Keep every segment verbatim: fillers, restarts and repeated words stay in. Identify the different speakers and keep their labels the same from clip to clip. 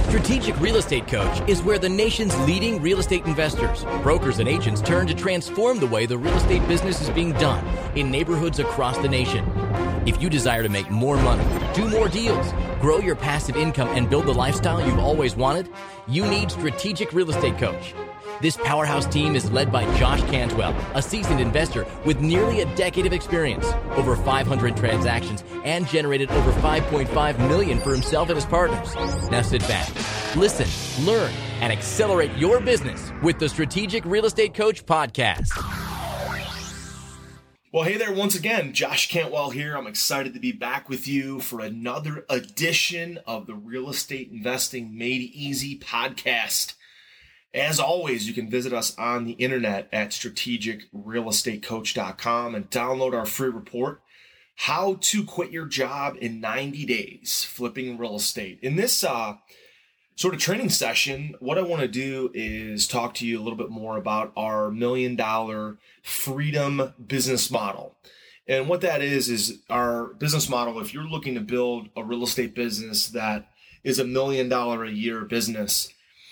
Speaker 1: Strategic Real Estate Coach is where the nation's leading real estate investors, brokers, and agents turn to transform the way the real estate business is being done in neighborhoods across the nation. If you desire to make more money, do more deals, grow your passive income, and build the lifestyle you've always wanted, you need Strategic Real Estate Coach. This powerhouse team is led by Josh Cantwell, a seasoned investor with nearly a decade of experience, over five hundred transactions, and generated over five point five million dollars for himself and his partners. Now sit back, listen, learn, and accelerate your business with the Strategic Real Estate Coach podcast.
Speaker 2: Well, hey there once again, Josh Cantwell here. I'm excited to be back with you for another edition of the Real Estate Investing Made Easy podcast. As always, you can visit us on the internet at strategic real estate coach dot com and download our free report, How to Quit Your Job in ninety days, Flipping Real Estate. In this uh, sort of training session, what I want to do is talk to you a little bit more about our million dollar freedom business model. And what that is, is our business model. If you're looking to build a real estate business that is a million dollar a year business,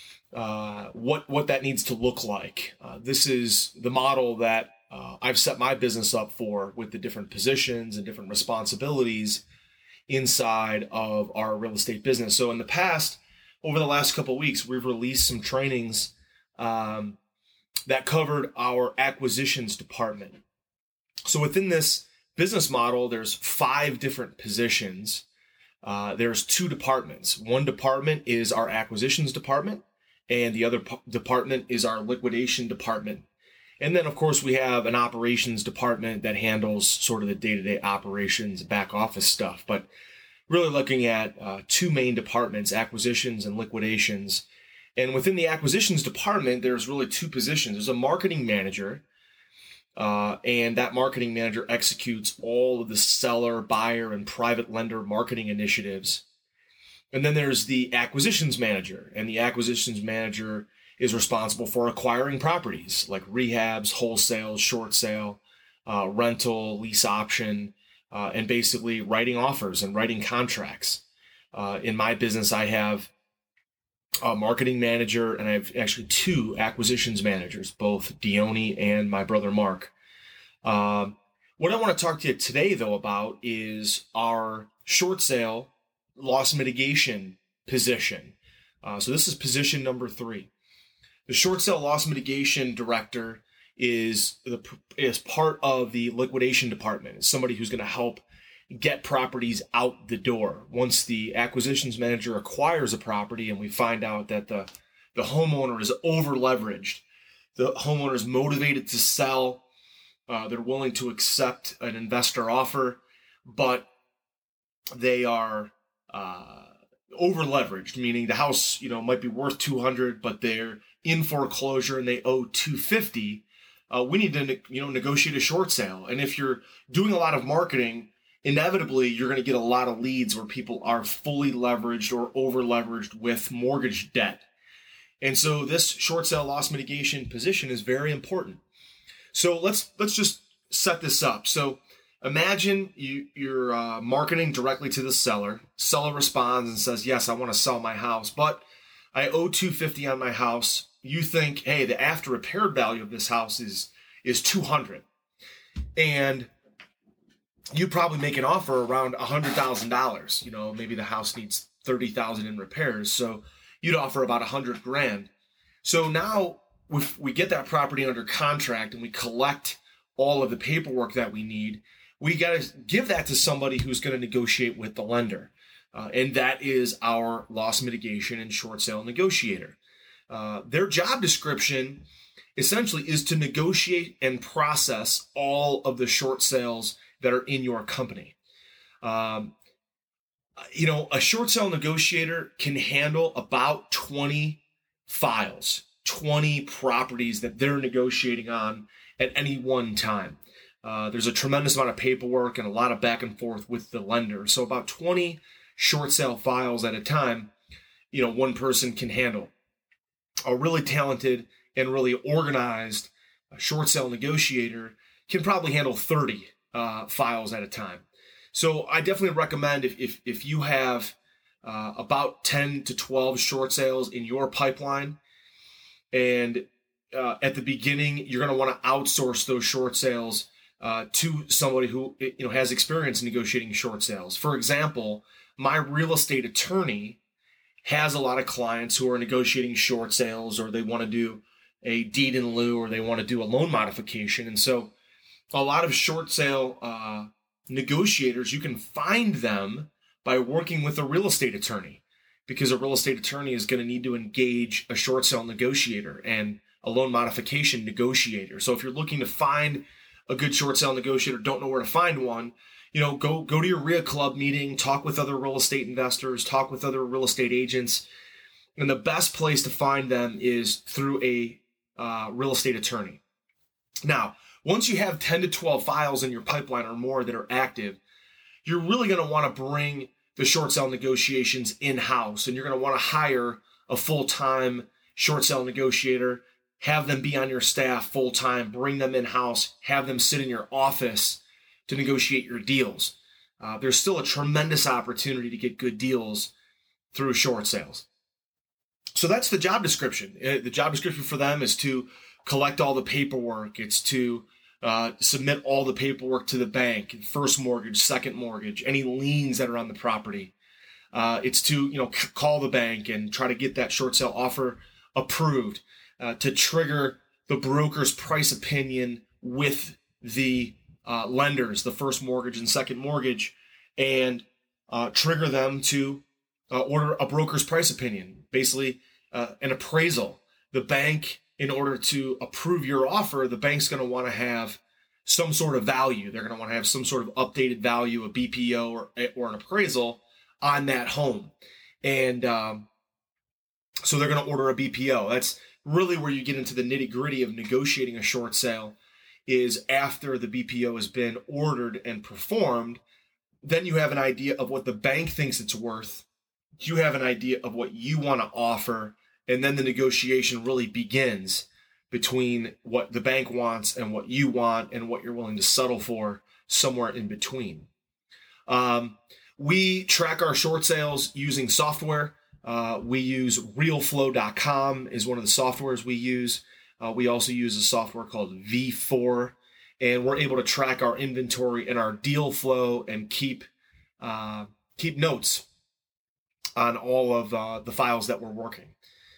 Speaker 2: Uh, what what that needs to look like. Uh, this is the model that uh, I've set my business up for, with the different positions and different responsibilities inside of our real estate business. So in the past, over the last couple of weeks, we've released some trainings um, that covered our acquisitions department. So within this business model, there's five different positions. Uh, there's two departments. One department is our acquisitions department, and the other p- department is our liquidation department. And then, of course, we have an operations department that handles sort of the day-to-day operations, back office stuff. But really looking at uh, two main departments, acquisitions and liquidations. And within the acquisitions department, there's really two positions. There's a marketing manager, uh, and that marketing manager executes all of the seller, buyer, and private lender marketing initiatives. And then there's the acquisitions manager, and the acquisitions manager is responsible for acquiring properties like rehabs, wholesale, short sale, uh, rental, lease option, uh, and basically writing offers and writing contracts. Uh, in my business, I have a marketing manager, and I have actually two acquisitions managers, both Dione and my brother Mark. Uh, what I want to talk to you today, though, about is our short sale loss mitigation position. Uh, so this is position number three. The short sale loss mitigation director is the is part of the liquidation department. It's somebody who's going to help get properties out the door. Once the acquisitions manager acquires a property and we find out that the, the homeowner is over leveraged, the homeowner is motivated to sell, uh, they're willing to accept an investor offer, but they are Uh, over leveraged, meaning the house, you know, might be worth two hundred, but they're in foreclosure and they owe two fifty. Uh, we need to, you know, negotiate a short sale. And if you're doing a lot of marketing, inevitably you're going to get a lot of leads where people are fully leveraged or over leveraged with mortgage debt. And so this short sale loss mitigation position is very important. So let's let's just set this up. So imagine you, you're uh, marketing directly to the seller. Seller responds and says, yes, I want to sell my house, but I owe two hundred fifty dollars on my house. You think, hey, the after repaired value of this house is, is two hundred dollars. And you probably make an offer around one hundred thousand dollars. You know, maybe the house needs thirty thousand dollars in repairs. So you'd offer about one hundred grand. So now if we get that property under contract and we collect all of the paperwork that we need, we got to give that to somebody who's going to negotiate with the lender. Uh, and that is our loss mitigation and short sale negotiator. Uh, their job description essentially is to negotiate and process all of the short sales that are in your company. Um, you know, a short sale negotiator can handle about twenty files, twenty properties that they're negotiating on at any one time. Uh, there's a tremendous amount of paperwork and a lot of back and forth with the lender. So about twenty short sale files at a time, you know, one person can handle. A really talented and really organized short sale negotiator can probably handle thirty uh, files at a time. So I definitely recommend if if, if you have uh, about ten to twelve short sales in your pipeline. And uh, at the beginning, you're going to want to outsource those short sales uh, to somebody who you know has experience in negotiating short sales. For example, my real estate attorney has a lot of clients who are negotiating short sales, or they want to do a deed in lieu, or they want to do a loan modification. And so a lot of short sale uh, negotiators, you can find them by working with a real estate attorney, because a real estate attorney is going to need to engage a short sale negotiator and a loan modification negotiator. So if you're looking to find a good short sale negotiator, don't know where to find one, you know, go go to your R I A club meeting, talk with other real estate investors, talk with other real estate agents. And the best place to find them is through a uh, real estate attorney. Now, once you have ten to twelve files in your pipeline or more that are active, you're really going to want to bring the short sale negotiations in-house, and you're going to want to hire a full-time short sale negotiator, have them be on your staff full-time, bring them in-house, have them sit in your office to negotiate your deals. Uh, there's still a tremendous opportunity to get good deals through short sales. So that's the job description. Uh, the job description for them is to collect all the paperwork. It's to uh, submit all the paperwork to the bank, first mortgage, second mortgage, any liens that are on the property. Uh, it's to you know c- call the bank and try to get that short sale offer approved, uh, to trigger the broker's price opinion with the uh, lenders, the first mortgage and second mortgage, and uh, trigger them to uh, order a broker's price opinion, basically uh, an appraisal. The bank, in order to approve your offer, the bank's going to want to have some sort of value. They're going to want to have some sort of updated value, a B P O or, or an appraisal on that home. And um, so they're going to order a B P O. That's really where you get into the nitty gritty of negotiating a short sale, is after the B P O has been ordered and performed, then you have an idea of what the bank thinks it's worth. You have an idea of what you want to offer. And then the negotiation really begins between what the bank wants and what you want and what you're willing to settle for, somewhere in between. Um, we track our short sales using software. Uh, we use real flow dot com is one of the softwares we use. Uh, we also use a software called V four, and we're able to track our inventory and our deal flow and keep uh, keep notes on all of uh, the files that we're working.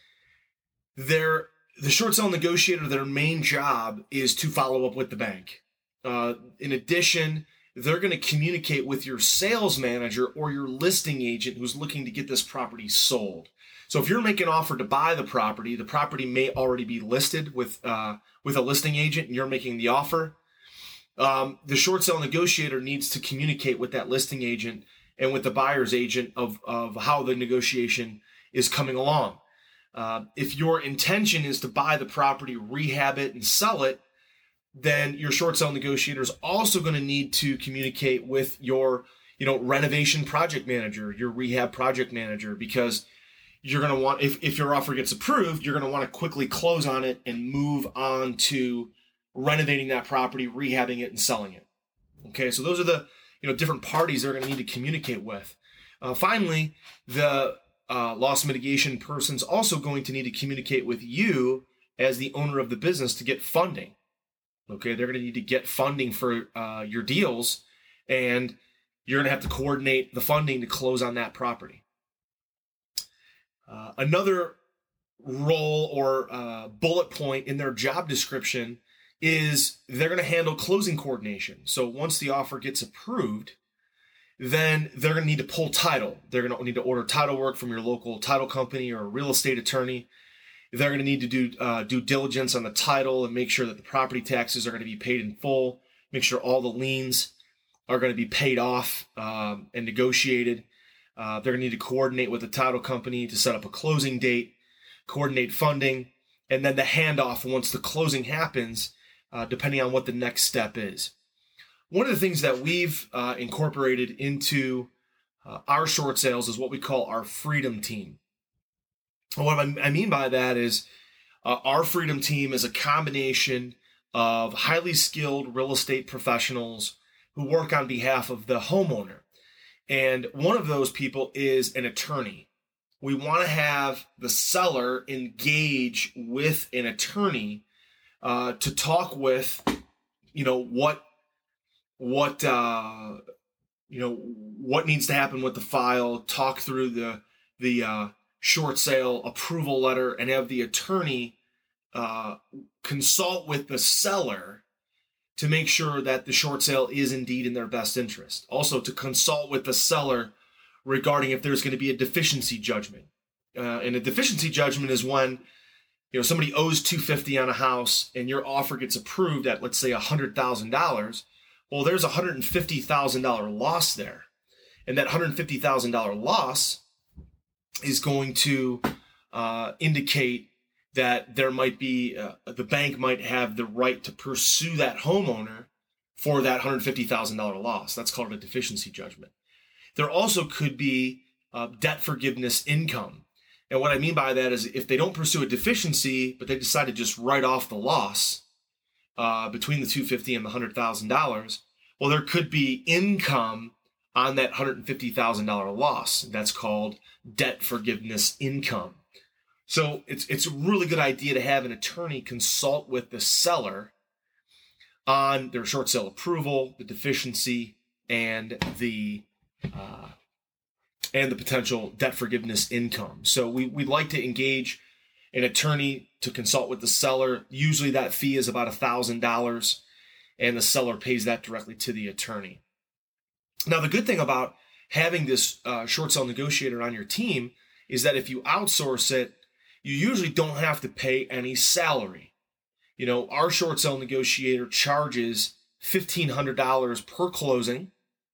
Speaker 2: Their, the short sale negotiator, their main job is to follow up with the bank. Uh, in addition, they're going to communicate with your sales manager or your listing agent who's looking to get this property sold. So if you're making an offer to buy the property, the property may already be listed with uh, with a listing agent, and you're making the offer. Um, the short sale negotiator needs to communicate with that listing agent and with the buyer's agent of, of how the negotiation is coming along. Uh, if your intention is to buy the property, rehab it, and sell it, then your short sale negotiator is also going to need to communicate with your, you know, renovation project manager, your rehab project manager, because you're going to want, if, if your offer gets approved, you're going to want to quickly close on it and move on to renovating that property, rehabbing it, and selling it. Okay, so those are the, you know, different parties they're going to need to communicate with. Uh, finally, the Uh, loss mitigation person's also going to need to communicate with you as the owner of the business to get funding. Okay, they're going to need to get funding for uh, your deals, and you're going to have to coordinate the funding to close on that property. Uh, another role or uh, bullet point in their job description is they're going to handle closing coordination. So once the offer gets approved, then they're going to need to pull title. They're going to need to order title work from your local title company or a real estate attorney. They're going to need to do uh, due diligence on the title and make sure that the property taxes are going to be paid in full, make sure all the liens are going to be paid off um, and negotiated. Uh, they're going to need to coordinate with the title company to set up a closing date, coordinate funding, and then the handoff once the closing happens, uh, depending on what the next step is. One of the things that we've uh, incorporated into uh, our short sales is what we call our Freedom Team. And what I mean by that is uh, our Freedom Team is a combination of highly skilled real estate professionals who work on behalf of the homeowner. And one of those people is an attorney. We want to have the seller engage with an attorney uh, to talk with, you know, what, what, uh, you know, what needs to happen with the file, talk through the, the uh, short sale approval letter, and have the attorney uh, consult with the seller to make sure that the short sale is indeed in their best interest. Also, to consult with the seller regarding if there's going to be a deficiency judgment. Uh, and a deficiency judgment is when, you know, somebody owes two hundred fifty dollars on a house and your offer gets approved at, let's say, one hundred thousand dollars. Well, there's a one hundred fifty thousand dollars loss there. And that one hundred fifty thousand dollars loss is going to uh, indicate that there might be, uh, the bank might have the right to pursue that homeowner for that one hundred fifty thousand dollars loss. That's called a deficiency judgment. There also could be uh, debt forgiveness income. And what I mean by that is if they don't pursue a deficiency, but they decide to just write off the loss uh, between the two hundred fifty thousand dollars and the one hundred thousand dollars, well, there could be income on that one hundred fifty thousand dollars loss. That's called debt forgiveness income. So it's it's a really good idea to have an attorney consult with the seller on their short sale approval, the deficiency, and the uh, and the potential debt forgiveness income. So we we'd like to engage an attorney to consult with the seller. Usually that fee is about one thousand dollars, and the seller pays that directly to the attorney. Now, the good thing about having this uh, short sale negotiator on your team is that if you outsource it, you usually don't have to pay any salary. You know, our short sale negotiator charges fifteen hundred dollars per closing,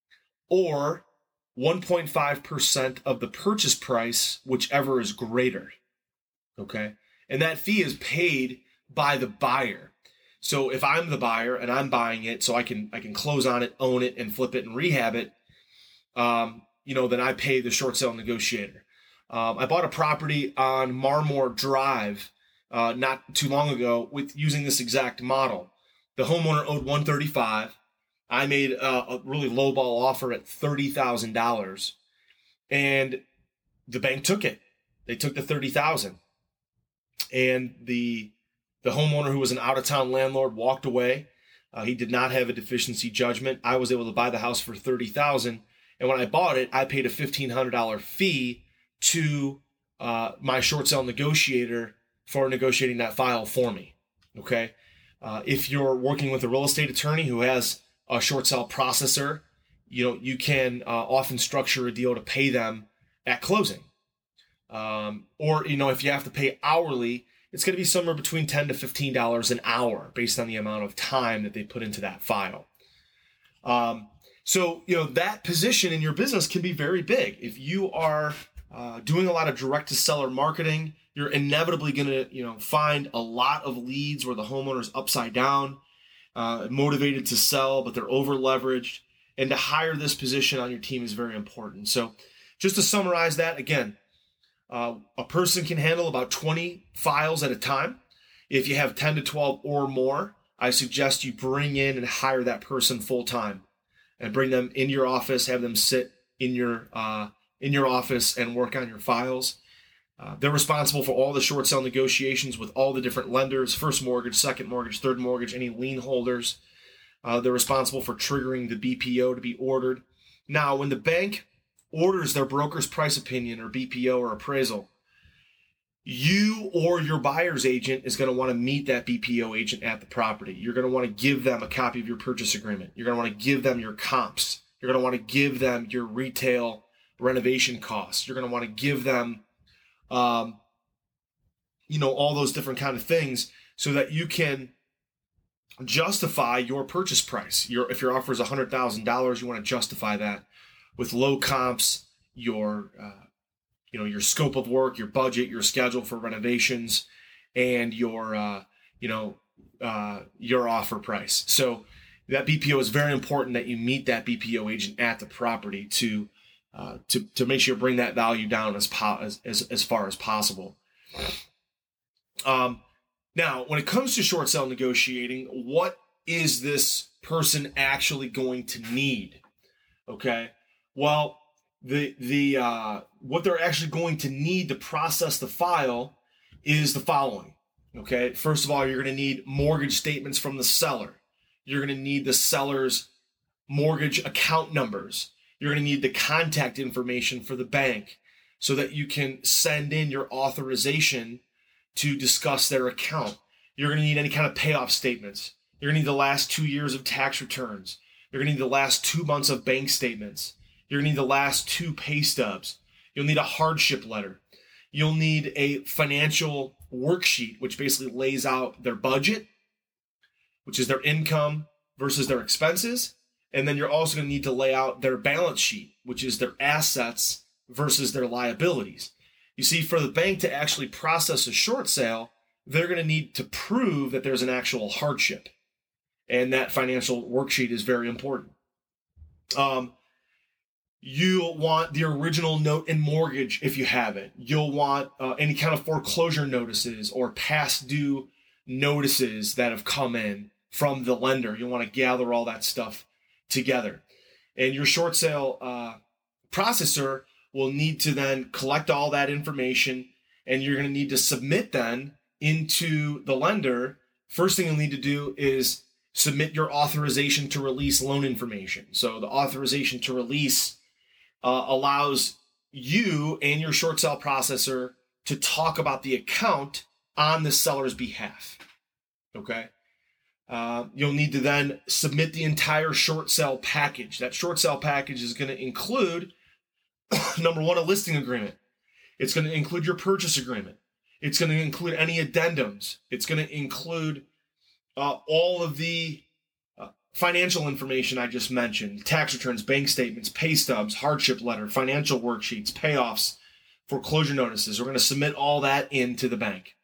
Speaker 2: or one point five percent of the purchase price, whichever is greater. Okay? And that fee is paid by the buyer. So if I'm the buyer and I'm buying it, so I can I can close on it, own it, and flip it and rehab it, um, you know, then I pay the short sale negotiator. Um, I bought a property on Marmore Drive uh, not too long ago with using this exact model. The homeowner owed one hundred thirty-five dollars. I made a, a really lowball offer at thirty thousand dollars, and the bank took it. They took the thirty thousand dollars, and the the homeowner, who was an out-of-town landlord, walked away. Uh, he did not have a deficiency judgment. I was able to buy the house for thirty thousand dollars, and when I bought it, I paid a fifteen hundred dollars fee to uh, my short sale negotiator for negotiating that file for me. Okay, uh, if you're working with a real estate attorney who has a short sale processor, you know, you can uh, often structure a deal to pay them at closing. Um, or, you know, if you have to pay hourly, it's going to be somewhere between ten to fifteen dollars an hour based on the amount of time that they put into that file. Um, so, you know, that position in your business can be very big. If you are uh, doing a lot of direct to seller marketing, you're inevitably going to, you know, find a lot of leads where the homeowner's upside down, uh, motivated to sell, but they're over leveraged. And to hire this position on your team is very important. So just to summarize that, again, uh, a person can handle about twenty files at a time. If you have ten to twelve or more, I suggest you bring in and hire that person full time and bring them in your office, have them sit in your, uh, in your office and work on your files. Uh, they're responsible for all the short sale negotiations with all the different lenders, first mortgage, second mortgage, third mortgage, any lien holders. Uh, they're responsible for triggering the B P O to be ordered. Now, when the bank orders their broker's price opinion or B P O or appraisal, you or your buyer's agent is going to want to meet that B P O agent at the property. You're going to want to give them a copy of your purchase agreement. You're going to want to give them your comps. You're going to want to give them your retail renovation costs. You're going to want to give them Um, you know, all those different kind of things so that you can justify your purchase price. Your, if your offer is one hundred thousand dollars, you want to justify that with low comps, your, uh, you know, your scope of work, your budget, your schedule for renovations, and your, uh, you know, uh, your offer price. So that B P O is very important that you meet that B P O agent at the property to Uh, to, to make sure you bring that value down as, po- as, as, as far as possible. Um, now, when it comes to short sale negotiating, what is this person actually going to need? Okay. Well, the the uh, what they're actually going to need to process the file is the following. Okay, first of all, you're going to need mortgage statements from the seller. You're going to need the seller's mortgage account numbers. You're going to need the contact information for the bank so that you can send in your authorization to discuss their account. You're going to need any kind of payoff statements. You're going to need the last two years of tax returns. You're going to need the last two months of bank statements. You're going to need the last two pay stubs. You'll need a hardship letter. You'll need a financial worksheet, which basically lays out their budget, which is their income versus their expenses. And then you're also going to need to lay out their balance sheet, which is their assets versus their liabilities. You see, for the bank to actually process a short sale, they're going to need to prove that there's an actual hardship. And that financial worksheet is very important. Um, you'll want the original note and mortgage if you have it. You'll want uh, any kind of foreclosure notices or past due notices that have come in from the lender. You'll want to gather all that stuff together. And your short sale uh, processor will need to then collect all that information, and you're going to need to submit then into the lender. First thing you'll need to do is submit your authorization to release loan information. So the authorization to release uh, allows you and your short sale processor to talk about the account on the seller's behalf. Okay. Uh, you'll need to then submit the entire short sale package. That short sale package is going to include, number one, a listing agreement. It's going to include your purchase agreement. It's going to include any addendums. It's going to include uh, all of the uh, financial information I just mentioned: tax returns, bank statements, pay stubs, hardship letter, financial worksheets, payoffs, foreclosure notices. We're going to submit all that into the bank.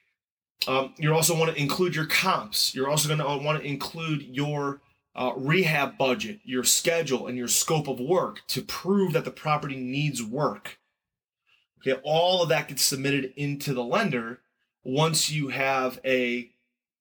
Speaker 2: Um, you also want to include your comps. You're also going to want to include your uh, rehab budget, your schedule, and your scope of work to prove that the property needs work. Okay, all of that gets submitted into the lender once you have a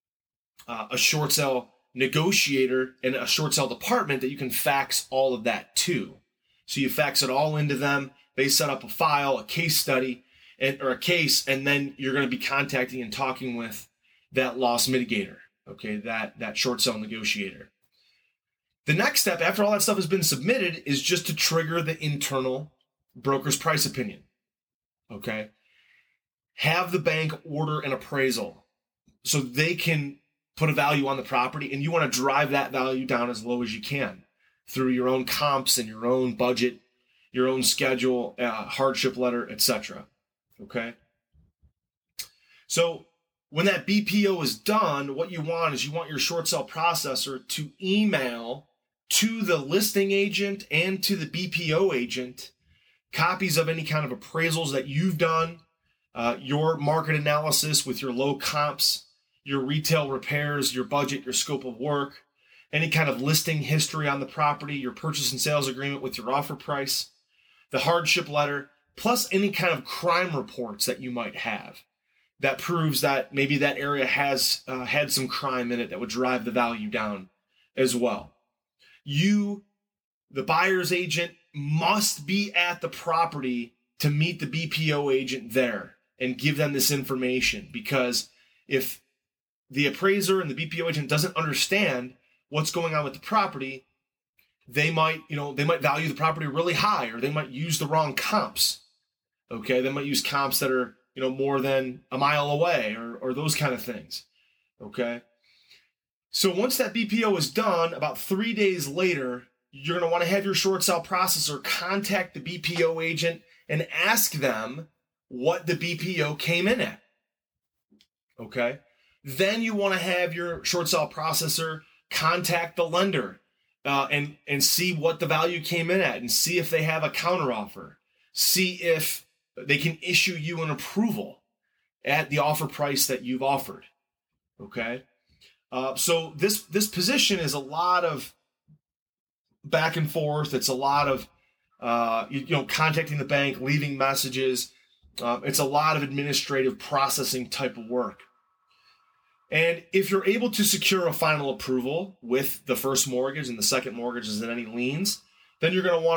Speaker 2: uh, a short sale negotiator and a short sale department that you can fax all of that to. So you fax it all into them. They set up a file, a case study, and, or a case, and then you're going to be contacting and talking with that loss mitigator, okay, that, that short sale negotiator. The next step, after all that stuff has been submitted, is just to trigger the internal broker's price opinion, okay? Have the bank order an appraisal so they can put a value on the property, and you want to drive that value down as low as you can through your own comps and your own budget, your own schedule, uh, hardship letter, et cetera. Okay. So when that B P O is done, what you want is you want your short sale processor to email to the listing agent and to the B P O agent copies of any kind of appraisals that you've done, uh, your market analysis with your low comps, your retail repairs, your budget, your scope of work, any kind of listing history on the property, your purchase and sales agreement with your offer price, the hardship letter, plus any kind of crime reports that you might have that proves that maybe that area has uh, had some crime in it that would drive the value down as well. You, the buyer's agent, must be at the property to meet the B P O agent there and give them this information, because if the appraiser and the B P O agent doesn't understand what's going on with the property, they might, you know, they might value the property really high, or they might use the wrong comps. Okay, they might use comps that are, you know, more than a mile away, or, or those kind of things. Okay. So once that B P O is done, about three days later, you're going to want to have your short sale processor contact the B P O agent and ask them what the B P O came in at. Okay. Then you want to have your short sale processor contact the lender uh, and, and see what the value came in at, and see if they have a counteroffer. See if they can issue you an approval at the offer price that you've offered. Okay. Uh, so this, this position is a lot of back and forth. It's a lot of, uh, you, you know, contacting the bank, leaving messages. Uh, it's a lot of administrative processing type of work. And if you're able to secure a final approval with the first mortgage and the second mortgages and any liens, then you're going to want to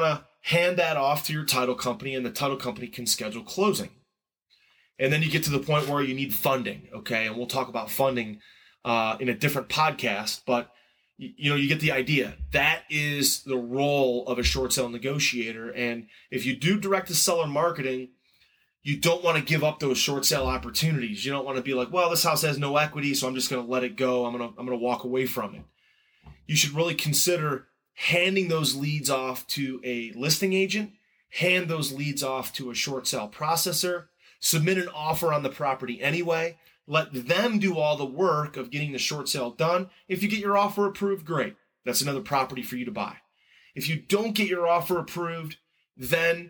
Speaker 2: hand that off to your title company, and the title company can schedule closing. And then you get to the point where you need funding, okay? And we'll talk about funding uh, in a different podcast, but you know, you get the idea. That is the role of a short sale negotiator. And if you do direct to seller marketing, you don't want to give up those short sale opportunities. You don't want to be like, well, this house has no equity, so I'm just going to let it go. I'm going to I'm going to walk away from it. You should really consider handing those leads off to a listing agent, hand those leads off to a short sale processor, submit an offer on the property anyway. Let them do all the work of getting the short sale done. If you get your offer approved, great. That's another property for you to buy. If you don't get your offer approved, then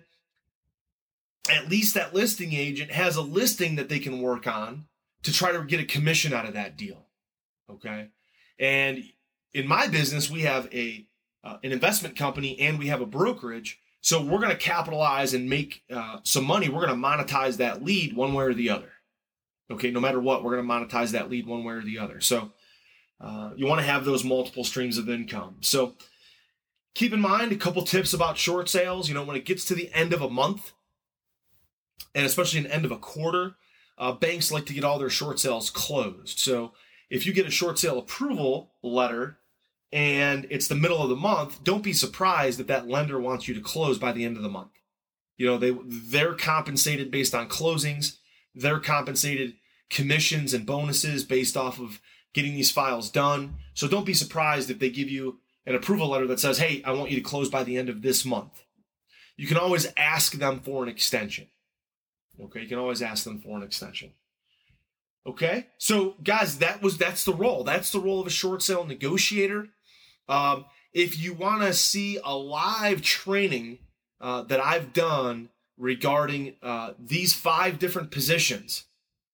Speaker 2: at least that listing agent has a listing that they can work on to try to get a commission out of that deal. Okay? And in my business, we have a uh, an investment company and we have a brokerage. So we're going to capitalize and make uh, some money. We're going to monetize that lead one way or the other. Okay, no matter what, we're going to monetize that lead one way or the other. So uh, you want to have those multiple streams of income. So keep in mind a couple tips about short sales. You know, when it gets to the end of a month, and especially an end of a quarter, uh, banks like to get all their short sales closed. So if you get a short sale approval letter and it's the middle of the month, don't be surprised if that lender wants you to close by the end of the month. You know, they, they're compensated based on closings. They're compensated commissions and bonuses based off of getting these files done. So don't be surprised if they give you an approval letter that says, hey, I want you to close by the end of this month. You can always ask them for an extension. Okay, you can always ask them for an extension. Okay, so guys, that was that's the role. That's the role of a short sale negotiator. Um, if you want to see a live training uh, that I've done regarding uh, these five different positions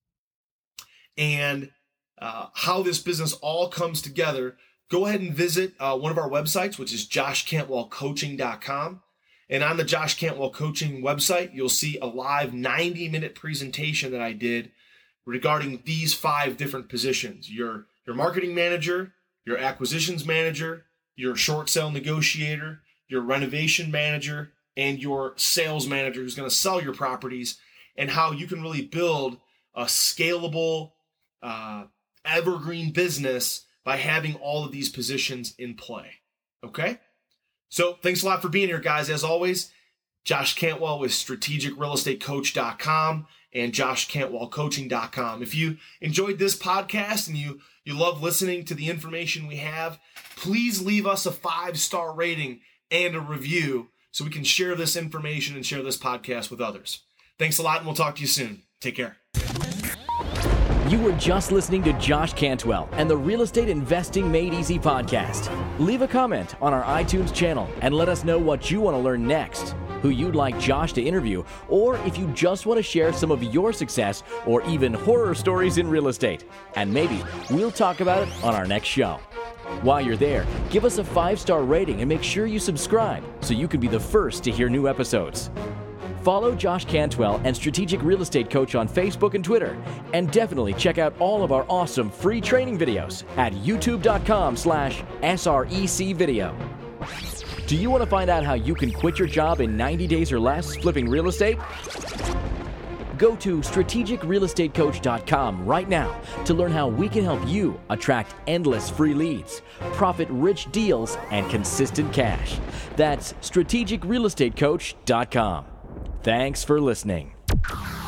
Speaker 2: and uh, how this business all comes together, go ahead and visit uh, one of our websites, which is josh cantwell coaching dot com. And on the Josh Cantwell Coaching website, you'll see a live ninety minute presentation that I did regarding these five different positions. Your, your marketing manager, your acquisitions manager, your short sale negotiator, your renovation manager, and your sales manager who's going to sell your properties, and how you can really build a scalable, uh, evergreen business by having all of these positions in play. Okay? So thanks a lot for being here, guys. As always, Josh Cantwell with strategic real estate coach dot com and josh cantwell coaching dot com. If you enjoyed this podcast and you, you love listening to the information we have, please leave us a five-star rating and a review so we can share this information and share this podcast with others. Thanks a lot, and we'll talk to you soon. Take care.
Speaker 1: You were just listening to Josh Cantwell and the Real Estate Investing Made Easy podcast. Leave a comment on our iTunes channel and let us know what you want to learn next, who you'd like Josh to interview, or if you just want to share some of your success or even horror stories in real estate. And maybe we'll talk about it on our next show. While you're there, give us a five-star rating and make sure you subscribe so you can be the first to hear new episodes. Follow Josh Cantwell and Strategic Real Estate Coach on Facebook and Twitter. And definitely check out all of our awesome free training videos at youtube.com slash SREC video. Do you want to find out how you can quit your job in ninety days or less flipping real estate? Go to strategic real estate coach dot com right now to learn how we can help you attract endless free leads, profit-rich deals, and consistent cash. That's strategic real estate coach dot com. Thanks for listening.